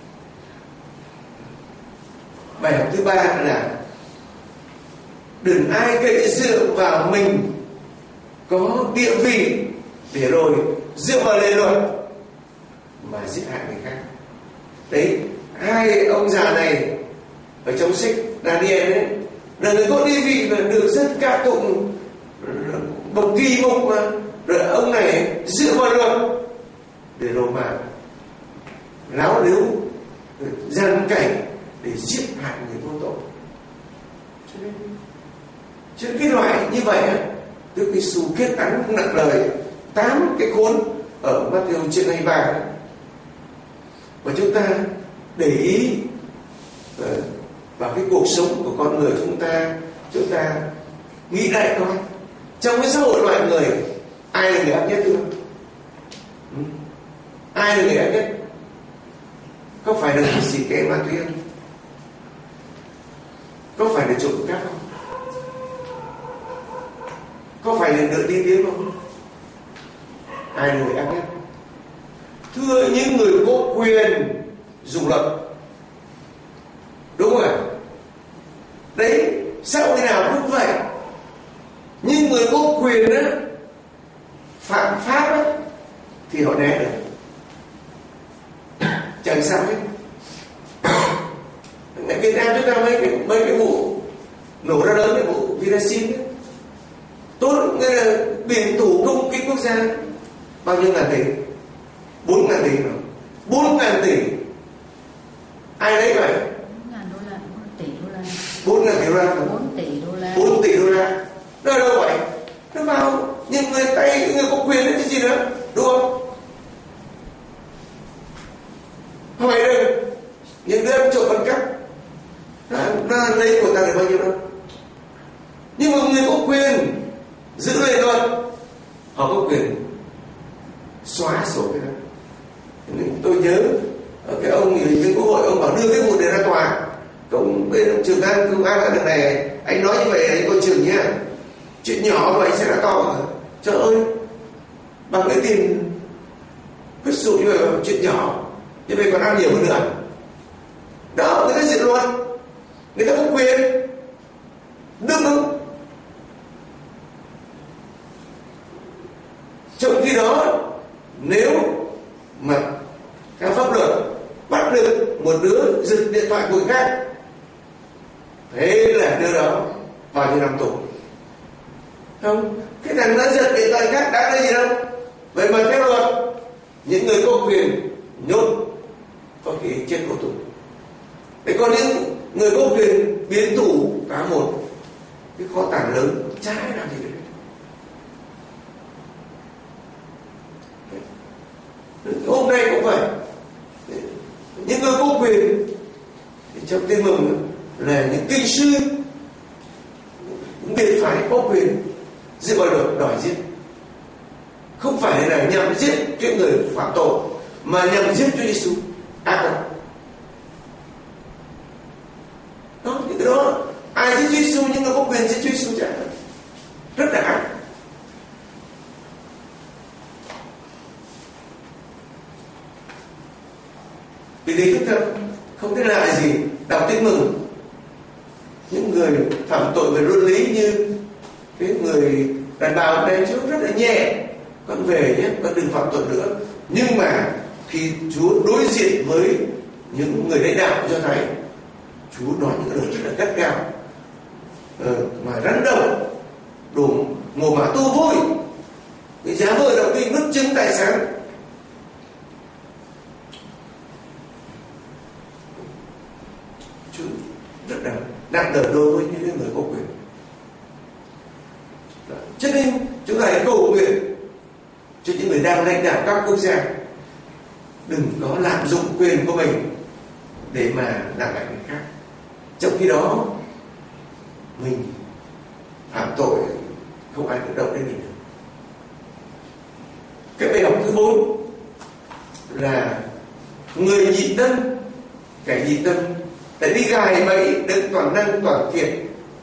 Bài học thứ ba là đừng ai cậy dựa vào mình có địa vị để rồi dựa vào lề luật mà giết hại người khác. Đấy, hai ông già này ở trong sách Daniel ấy là người có địa vị và được rất ca tụng, bậc kỳ mục mà, rồi ông này dựa vào luật để rồi mà láo lếu gian cảnh để giết hại người vô tội. Cho nên, cho nên cái loại như vậy á, Đức Giêsu kết án nặng lời tám cái khốn ở Matthew chương hai mươi ba. Và chúng ta để ý vào cái cuộc sống của con người chúng ta, chúng ta nghĩ lại coi, trong cái xã hội loài người ai là người ác nhất thưa? Ừ? Ai là người ác nhất? Có phải là người xì ke ma túy không? Có phải là trộm cắp không? Có phải là nợ đi điếm không? Ai là người ác nhất? Thưa những người có quyền dùng luật, đúng không ạ? Đấy, sao thế nào cũng vậy. Nhưng người có quyền á, phạm pháp á, thì họ né được, chẳng sao hết. Ở Việt Nam chúng ta mấy cái mấy cái vụ nổ ra lớn, cái vụ Vinasin ấy, tốt nghĩa là biển thủ công kích quốc gia bao nhiêu ngàn tỷ, bốn ngàn tỷ mà, bốn ngàn tỷ, ai lấy vậy? bốn ngàn đô la, bốn tỷ đô la, bốn ngàn tỷ đô la, bốn tỷ đô la, bốn tỷ đô la, nó ở đâu vậy? Nó vào những người tay, những người có quyền đấy chứ gì nữa, đúng không? Hỏi đây, những đứa ăn trộm ăn cắp, nó, nó lấy của ta được bao nhiêu đâu? Nhưng mà người có quyền giữ lề luật, họ có quyền xóa sổ cái đó. Tôi nhớ cái ông ủy viên quốc hội, ông bảo đưa cái vụ này ra tòa. Ông bên ông trưởng an công an đằng này, anh nói như vậy anh coi chừng nhé, chuyện nhỏ vậy sẽ là to. Trời ơi, bằng cái tiền quyết dụ như vậy, chuyện nhỏ như vậy còn ăn nhiều hơn nữa. Đó, người ta diện luật, người ta có quyền, đúng không? Trong khi đó, nếu mà theo pháp luật bắt được một đứa giật điện thoại của người khác, thế là đứa đó bao nhiêu năm tù? Không, cái thằng nó giật điện thoại khác đã là gì đâu. Vậy mà theo luật, những người có quyền nhốt có khi chết vô tù. Thế còn những người có quyền biến tù cả một cái kho tàng lớn, trái làm gì được. Hôm nay cũng vậy, những người có quyền trong Tin Mừng là những kinh sư, những biệt phái có quyền dựa vào luật đòi giết, không phải là nhằm giết cái người phạm tội mà nhằm giết Chúa Giêsu ác độc. Đó, những cái đó ai giết Chúa Giêsu, những người có quyền giết Chúa Giêsu chẳng rất là ác. Vì thế chúng ta không thể lạ gì đọc Tin Mừng, những người phạm tội về luân lý như cái người đàn bà hôm nay Chúa rất là nhẹ, con về nhé, con đừng phạm tội nữa. Nhưng mà khi Chúa đối diện với những người lãnh đạo cho thấy, Chúa nói những lời rất là gắt gao, ờ, mà rắn đầu, đồ mồ mả tu vui, cái giá vợ động kinh nước trứng tài sản. Chúa rất là nặng đời đối với những người có quyền. Đó. Cho nên chúng ta hãy cầu nguyện cho những người đang lãnh đạo các quốc gia đừng có lạm dụng quyền của mình để mà làm hại người khác. Trong khi đó mình phạm tội không ai được động đến mình được. Cái bài học thứ bốn là người nhị tâm, kẻ nhị tâm để đi gài bẫy đấng toàn năng toàn thiện.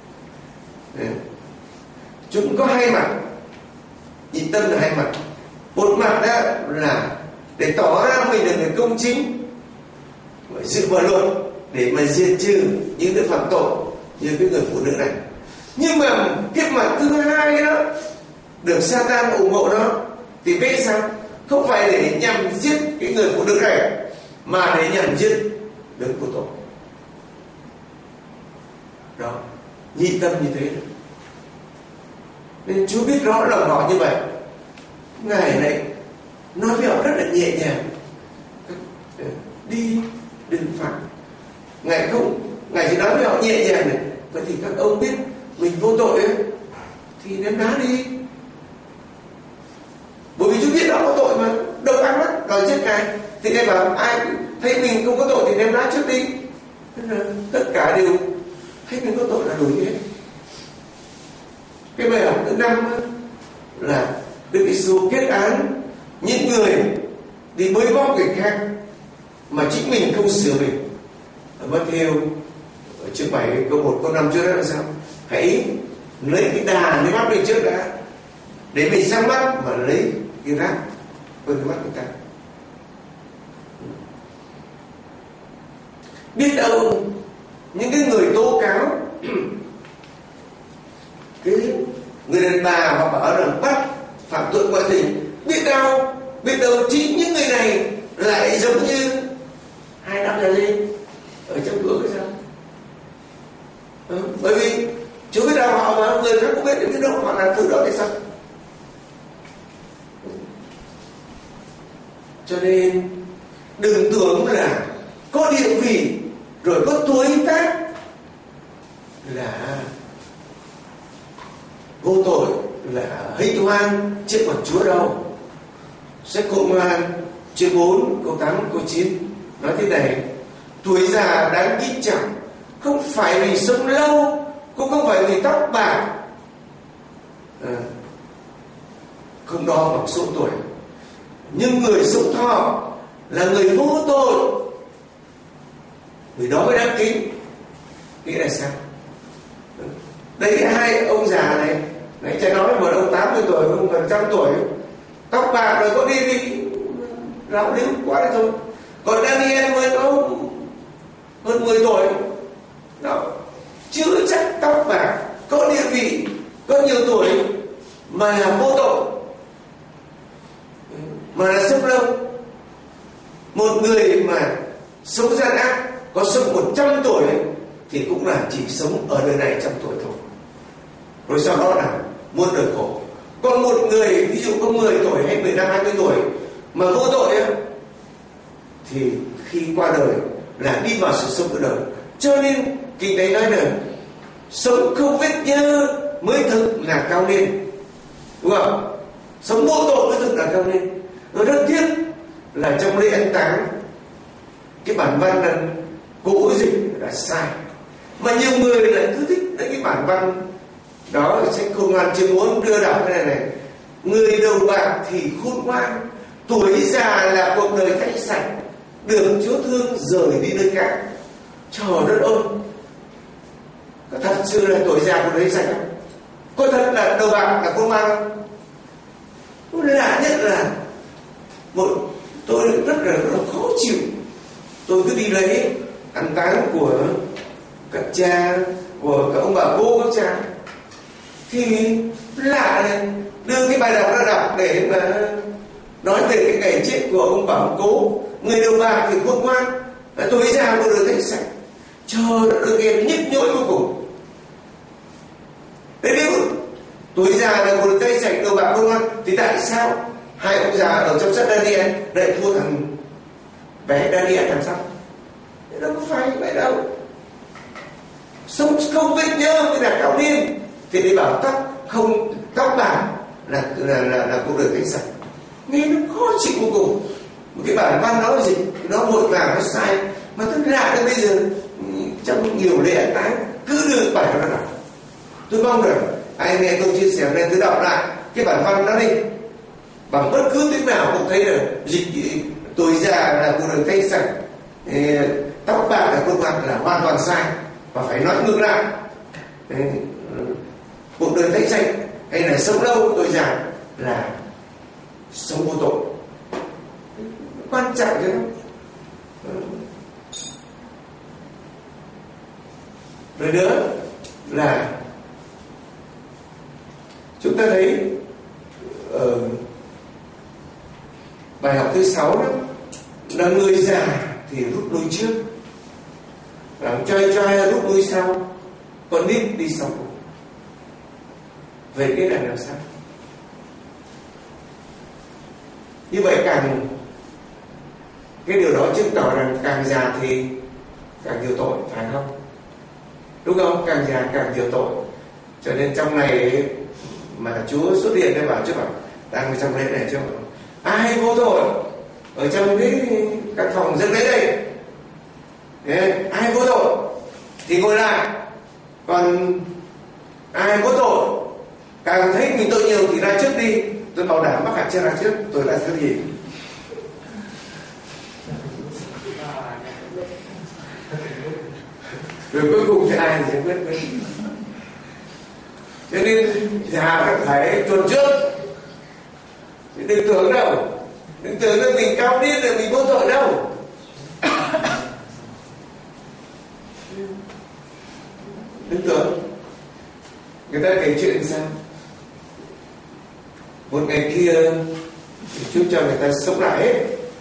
Chúng có hai mặt. Nhị tâm là hai mặt. Một mặt đó là để tỏ ra mình là người công chính, dựa vào luật để mà diệt trừ những cái phạm tội như cái người phụ nữ này. Nhưng mà cái mặt thứ hai đó được Satan ủng hộ đó thì biết sao? Không phải để nhằm giết cái người phụ nữ này, mà để nhằm giết đấng vô tội. Đó, nhị tâm như thế đó. Nên Chúa biết rõ lòng họ như vậy. Ngài này nói với họ rất là nhẹ nhàng: đi, đừng phạt. Ngài không, Ngài chỉ nói với họ nhẹ nhàng này: vậy thì các ông biết mình vô tội ấy, thì ném đá đi. Bởi vì Chúa biết đó có tội mà, độc ác lắm, đòi giết Ngài. Thì Ngài bảo ai thấy mình không có tội thì ném đá trước đi. Tất cả đều thấy mình có tội là đủ hết. Cái bài học thứ năm là Đức Giêsu kết án những người đi bới bóc người khác mà chính mình không sửa mình. Ở Matthew chương bảy câu một câu năm trước đó là sao? Hãy lấy cái đà lấy mắt mình trước đã, để mình sang mắt mà lấy cái rác với cái mắt người ta. Biết đâu những cái người tố cáo cái người đàn bà họ bảo rằng bắt phạm tội ngoại tình, biết đâu biết đâu chính những người này lại giống như hai năm trở lên ở trong cửa cái sao? Ừ, bởi vì Chúa biết đâu họ mà người khác cũng biết đến cái đâu họ làm thứ đó thì sao? Cho nên đừng tưởng là có địa vị rồi có tuổi tác là vô tội, là hênh hoang trước mặt Chúa đâu. Sách Công an chương bốn câu tám câu chín nói thế này: tuổi già đáng kính trọng, không phải vì sống lâu, cũng không phải vì tóc bạc, à, không đo bằng số tuổi. Nhưng người sống thọ là người vô tội, người đó mới đáng kính. Nghĩa là sao? Đây hai ông già này, nãy cha nói một ông tám mươi tuổi, ông gần trăm tuổi, tóc bạc rồi có đi đi ráo liếu quá đấy thôi. Còn Daniel mới có hơn mười tuổi đó, chưa chắc tóc bạc, có địa vị, có nhiều tuổi mà là vô tội, mà là sống lâu. Một người mà sống gian ác có sống một trăm tuổi thì cũng là chỉ sống ở đời này trăm tuổi thôi, rồi sau đó là muôn đời khổ. Còn một người ví dụ có mười tuổi hay mười lăm hai mươi tuổi mà vô tội ấy, thì khi qua đời là đi vào sự sống của đời. Cho nên Kinh Thánh nói là sống không vết nhơ mới thực là cao niên, đúng không? Sống vô tội mới thực là cao niên. Nó rất tiếc là trong lễ an táng cái bản văn là cố dịch là sai, mà nhiều người lại cứ thích lấy cái bản văn đó. Sách Công an chương bốn đưa đọc cái này này: người đầu bạc thì khôn ngoan, tuổi già là cuộc đời thanh sạch, được Chúa thương rời đi nơi khác. Trời đất ơi, có thật sự là tuổi già của đời sạch không? Có thật là đầu bạc là khôn ngoan không? Lạ nhất là một tôi rất là, rất là khó chịu. Tôi cứ đi lấy ăn táng của các cha, của các ông bà cô các cha, thì lạ này, đưa cái bài đọc ra đọc để mà nói về cái ngày chết của ông bà ông cố. Người đầu bạc thì khôn ngoan, tuổi già của đời thanh sạch. Trời đất ơi, nghe nhức nhối vô cùng. Thế nếu tuổi già là của đời thanh sạch, đầu bạc khôn ngoan, thì tại sao hai ông già ở trong sách Daniel lại thua thằng bé Daniel làm sao? Thế đâu có phải vậy đâu. Sống không vết nhơ mới là cao niên. Thì để bảo tóc không, tóc bạc là là là, là cuộc đời thanh sạch, nghe nó khó chịu vô cùng. Một cái bản văn nói gì nó vội vàng, nó sai. Mà thật lạ đến bây giờ trong nhiều lễ an táng cứ đưa bài nó đọc. Tôi mong rằng ai nghe tôi chia sẻ nên tôi đọc lại cái bản văn đó đi, bằng bất cứ tiếng nào cũng thấy là dịch tuổi già là cuộc đời thanh sạch, tóc bạc là khuôn mặt là hoàn toàn sai, và phải nói ngược lại. Cuộc đời thanh sạch hay là sống lâu tuổi già là sống vô tội. Quan trọng chứ. Rồi nữa là chúng ta thấy ở bài học thứ sáu đó là người già thì rút lui trước, làm chơi chơi rút lui sau, còn nít đi sau. Vậy cái này làm sao? Như vậy càng cái điều đó chứng tỏ rằng càng già thì càng nhiều tội, phải không? Đúng không? Càng già càng nhiều tội. Cho nên trong này mà Chúa xuất hiện để bảo chứ bảo đang trong lễ này chứ bảo ai vô tội ở trong cái căn phòng dân lễ đây, đấy, ai vô tội thì ngồi lại, còn ai có tội càng thấy mình tội nhiều thì ra trước đi. Tôi bảo đảm bác Hạnh sẽ ra trước, tôi là thứ gì. Rồi cuối cùng thì ai thì sẽ quyết định. Cho nên già phải chuẩn trước. Đừng tưởng đâu, đừng tưởng là mình cao điên rồi mình vô tội đâu. Đừng tưởng. Người ta kể chuyện sao? Một ngày kia Chúa cho người ta sống lại hết.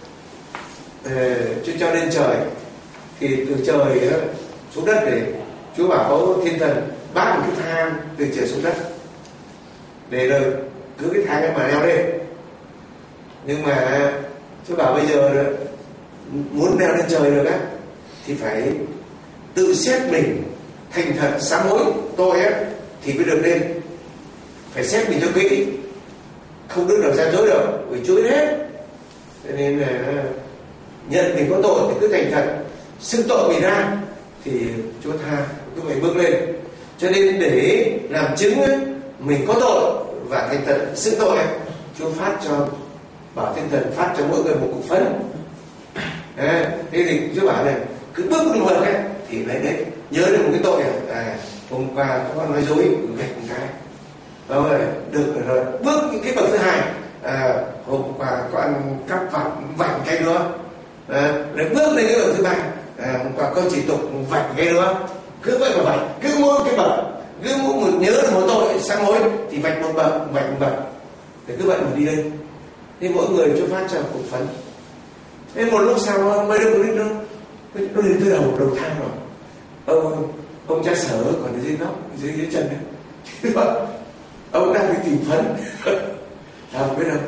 Chúa cho lên trời, thì từ trời xuống đất để Chúa bảo thiên thần bắt một cái thang từ trời xuống đất để rồi cứ cái thang ấy mà leo lên. Nhưng mà Chúa bảo bây giờ muốn leo lên trời được á thì phải tự xét mình thành thật sám hối tôi á thì mới được lên. Phải xét mình cho kỹ, không được làm ra dối được, vì Chúa biết hết. Cho nên là nhận mình có tội thì cứ thành thật xưng tội mình ra thì Chúa tha, cứ phải bước lên. Cho nên để làm chứng ấy, mình có tội và thành thật xưng tội ấy, Chúa phát cho bảo thiên thần phát cho mỗi người một cục phấn. À, thế thì Chúa bảo này cứ bước một lần ấy thì lấy đấy nhớ được một cái tội này. À, hôm qua có nói dối gạch một cái rồi được rồi, bước những cái bậc thứ hai. À, hôm qua có ăn cắp vặt vạch cái nữa. À, rồi bước lên cái bậc thứ ba. À, hôm qua có chỉ tục vạch cái nữa. Cứ vậy mà vạch, cứ mỗi cái bậc, cứ mỗi một nhớ được một tội sám hối thì vạch một bậc, vạch một bậc, thì cứ vậy mà đi lên. Thế mỗi người Chúa phát cho cục phấn. Thế một lúc sau mấy đứa con nít nó nó lên tới đầu đầu thang rồi. Ông ông cha Sở còn ở dưới góc dưới dưới chân đấy. Ông đang đi tìm phấn. Làm biết đâu.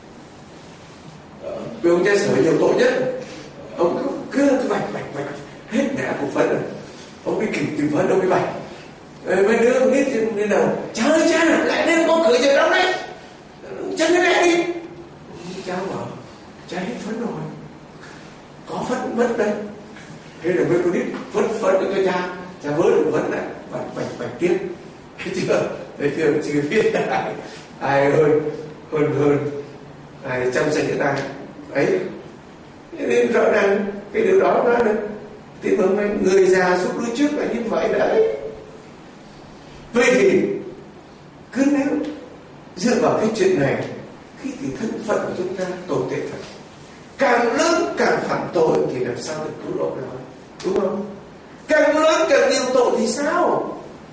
Vì ông cha Sở nhiều tội nhất. Ông cứ cứ vạch vạch vạch hết mẹ cục phấn rồi. Ông đi kịp tìm phấn ông đi vạch. Mấy đứa con nít lên đầu cha ơi cha lại lên có cửa trời đóng đấy. Chân cái mẹ đi. Cha bảo cha hết phấn rồi, có phấn mất đây. Thế là mấy con nít phấn phấn cho cha, cha vớ được phấn lại vạch vạch vạch tiếp. Thấy chưa? Thấy chưa? Chưa biết ai ai hơn hơn hơn ai chăm sạch những ai ấy. Nên rõ ràng cái điều đó nó là thì hôm nay người già rút lui trước là như vậy đấy. Vậy thì cứ nếu dựa vào cái chuyện này khi thì thân phận của chúng ta tồi tệ thật, càng lớn càng phạm tội thì làm sao được cứu độ được, đúng không? Càng lớn càng nhiều tội thì sao,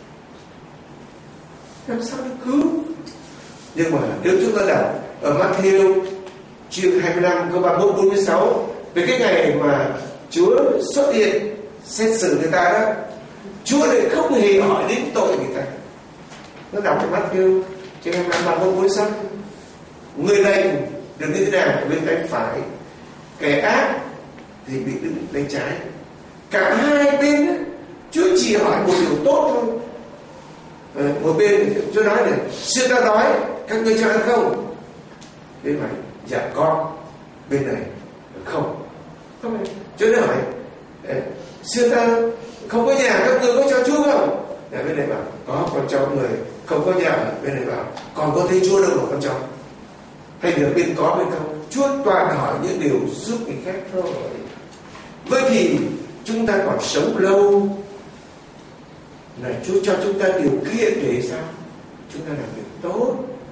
làm sao được cứu? Nhưng mà nếu chúng ta đọc ở Matthew chương hai mươi lăm câu ba mươi mốt bốn mươi sáu về cái ngày mà Chúa xuất hiện xét xử người ta đó, Chúa lại không hề hỏi đến tội người ta. Nó đọc trong Matthew chương hai mươi lăm ba mươi mốt bốn mươi sáu, người này được như thế nào bên tay phải, kẻ ác thì bị đứng bên trái. Cả hai bên ấy, Chúa chỉ hỏi một điều tốt thôi. À, một bên Chúa nói này, sư ta nói các ngươi cho ăn không? Bên này dạ con. Bên này không. Không phải. Chúa nói hỏi sư ta không có nhà các ngươi có cho Chúa không? À, bên này bảo có, con cho người. Không có nhà, bên này bảo còn có thấy Chúa đâu mà con cho. hay được bên có bên không. Chúa toàn hỏi những điều giúp người khác thôi. Vậy thì chúng ta còn sống lâu là Chúa cho chúng ta điều kiện để sao? Chúng ta làm việc tốt,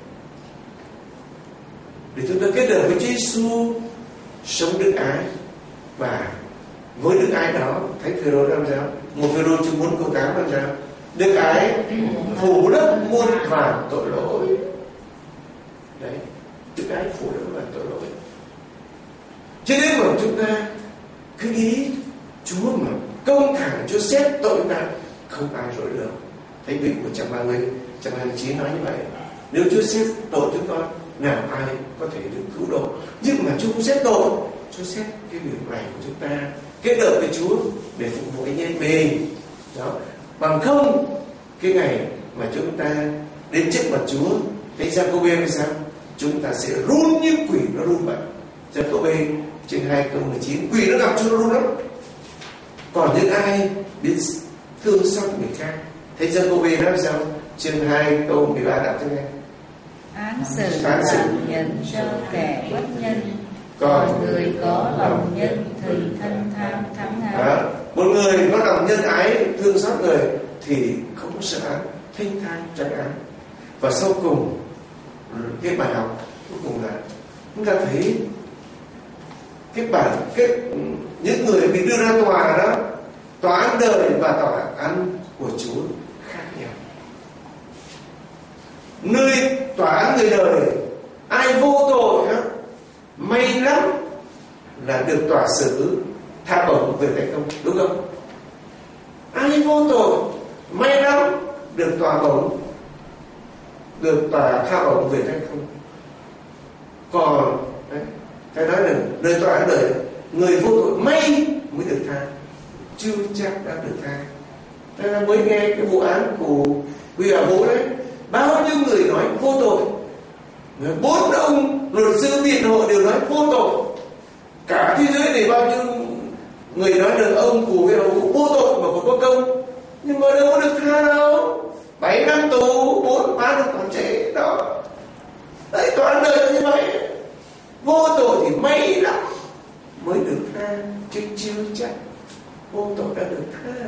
để chúng ta kết hợp với Chúa Giêsu, sống đức ái. Và với đức ái đó, Thánh Phêrô làm sao? Một Phêrô chương bốn câu tám làm sao? Đức ái phủ lấp muôn vàn tội lỗi. Đấy, đức ái phủ lấp muôn vàn tội lỗi. Cho nên mà chúng ta cứ nghĩ Chúa mà công thẳng, Chúa xét tội chúng ta, không ai rồi được. Thánh vị của trăm ba mươi, trăm hai mươi chín nói như vậy. Nếu Chúa xét tội chúng con, nào ai có thể được cứu độ. Nhưng mà Chúa không xét tội, Chúa xét cái việc này của chúng ta kết hợp với Chúa để phục vụ anh em mình. Đó. Bằng không cái ngày mà chúng ta đến trước mặt Chúa, Thánh Giăng-cô-bê là sao? Chúng ta sẽ run như quỷ nó run vậy. Giăng-cô-bê trên hai câu mười chín, quỷ nó gặp Chúa nó run lắm. Còn những ai biết thương xót người khác, Thánh Giăng-cô-bê nói sao? Trên hai câu mười ba đọc thế này. Án xử tàn nhẫn cho kẻ bất nhân, còn người có lòng nhân thì thân tham thắng ái. Một người có lòng nhân ái thương xót người thì không có sợ án, thanh thang tránh án. Và sau cùng cái bài học cuối cùng là chúng ta thấy cái bản cái những người bị đưa ra tòa đó, tòa án đời và tòa án của Chúa khác nhau. Nơi tòa án người đời, ai vô tội đó, may lắm là được tòa xử tha bổng về thành công, đúng không? Ai vô tội may lắm được tòa bổng, được tòa tha bổng về thành công. Còn đấy, cái nói là nơi tòa án đời, người vô tội may mới được tha, chưa chắc đã được tha. Thế là mới nghe cái vụ án của Huy Hà Vũ đấy, bao nhiêu người nói vô tội, bốn ông luật sư biện hộ đều nói vô tội. Cả thế giới này bao nhiêu người nói được ông của Huy Hà Vũ vô tội mà còn có công, nhưng mà đâu có được tha đâu. Bảy năm tù, bốn ba năm quản chế đó. Đấy, tòa án đời như vậy. Vô tội thì may lắm mới được tha, chứ chưa chắc vô tội đã được tha.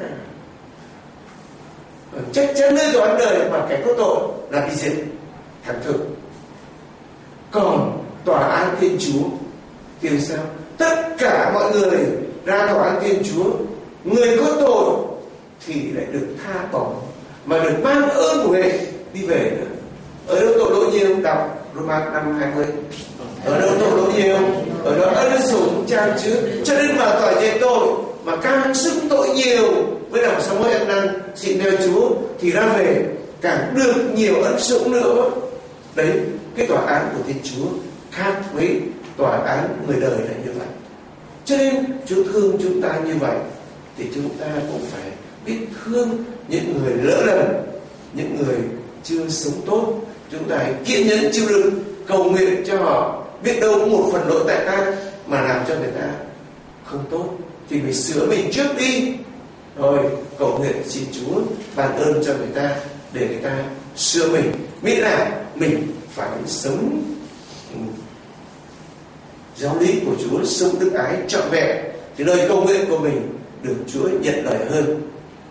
Chắc chắn nơi tòa án đời mà kẻ có tội là bị giết thẳng thừng. Còn tòa án Thiên Chúa thì sao? Tất cả mọi người ra tòa án Thiên Chúa, người có tội thì lại được tha bổng, mà được mang ơn của Ngài đi về nữa. Ở đâu tội lỗi nhiều, đọc Roma năm hai mươi. Ở đâu tội lỗi nhiều, ở đó ân sủng trang chứa. Cho nên vào tòa chế tội mà càng xưng tội nhiều với lòng sống mới ăn năn xin theo Chúa thì ra về càng được nhiều ân sủng nữa. Đấy, cái tòa án của Thiên Chúa khác với tòa án người đời là như vậy. Cho nên Chúa thương chúng ta như vậy thì chúng ta cũng phải biết thương những người lỡ lầm, những người chưa sống tốt. Chúng ta hãy kiên nhẫn chịu đựng, cầu nguyện cho họ. Biết đâu một phần lỗi tại ta mà làm cho người ta không tốt thì phải sửa mình trước đi, rồi cầu nguyện xin Chúa ban ơn cho người ta để người ta sửa mình. Miễn là mình phải sống giáo lý của Chúa, sống đức ái trọn vẹn thì lời cầu nguyện của mình được Chúa nhận lời hơn.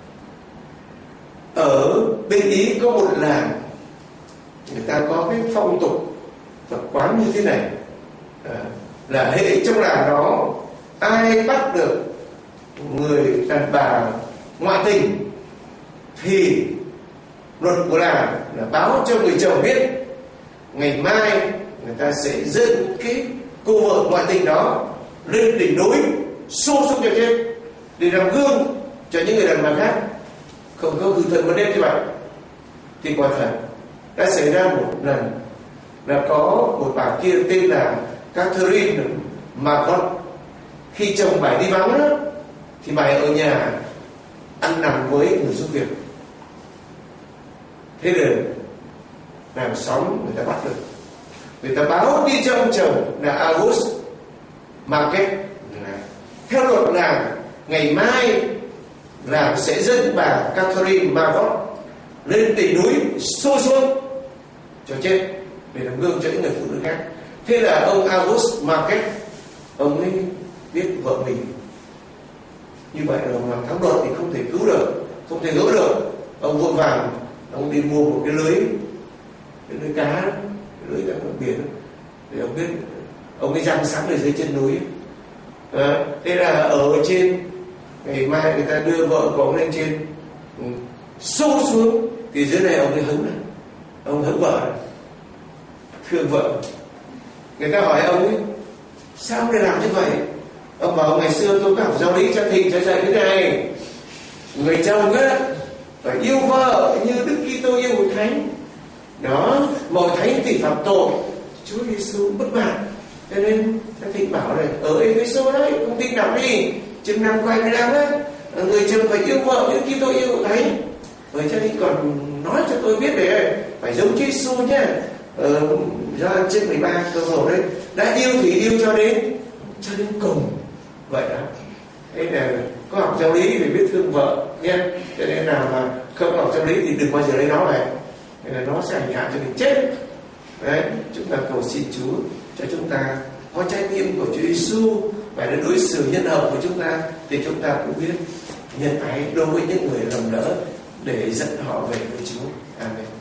Ở bên Ý có một làng, người ta có cái phong tục tập quán như thế này, à, là hệ trong làng đó ai bắt được người đàn bà ngoại tình thì luật của làng là báo cho người chồng biết, ngày mai người ta sẽ dẫn cái cô vợ ngoại tình đó lên đỉnh núi xô xuống cho chết để làm gương cho những người đàn bà khác không có hư thân mất nết như vậy. Thì quả thật đã xảy ra một lần là có một bà kia tên là Catherine Margot, khi chồng bà đi vắng đó, thì bà ở nhà ăn nằm với người giúp việc. Thế rồi làng xóm người ta bắt được, người ta báo đi cho ông chồng là August Marquette là theo luật làng ngày mai làng sẽ dẫn bà Catherine Margot lên đỉnh núi xô xuống cho chết để làm gương cho những người phụ nữ khác. Thế là ông August Marquez, ông ấy biết vợ mình như vậy rồi mà thắng luật thì không thể cứu được, không thể gỡ được. Ông vội vàng ông đi mua một cái lưới, cái lưới cá, cái lưới ở biển, để ông biết ông ấy giăng sẵn ở dưới chân núi. À, thế là ở trên, ngày mai người ta đưa vợ của ông lên trên, ừ, sâu xuống thì dưới này ông ấy hứng này, ông hứng vợ này, thương vợ. Người ta hỏi ông ấy sao ông lại làm như vậy? Ông bảo ngày xưa tôi có học giáo lý cha Thịnh cho dạy thế này, người chồng á phải yêu vợ như Đức Kitô yêu hội thánh. Đó, mọi thánh thì phạm tội, Chúa Giêsu bất bạc. Cho nên cha Thịnh bảo này, ở Ê-phê-sô đấy, không tin đọc đi, chương năm câu hai mươi lăm á, người chồng phải yêu vợ như Kitô yêu hội thánh. Rồi cha Thịnh còn nói cho tôi biết về phải giống Chúa Giêsu nhá. Ờ, Gioan chương mười ba câu một đấy, đã yêu thì yêu cho đến cho đến cùng. Vậy đó. Thế là có học giáo lý thì biết thương vợ nhé. Cho nên nào mà không học giáo lý thì đừng bao giờ lấy nó về, nên là nó sẽ ảnh hưởng cho mình chết. Đấy, chúng ta cầu xin Chúa cho chúng ta có trái tim của Chúa Giêsu và để đối xử nhân hậu của chúng ta, thì chúng ta cũng biết nhân ái đối với những người lầm lỡ để dẫn họ về với Chúa. Amen.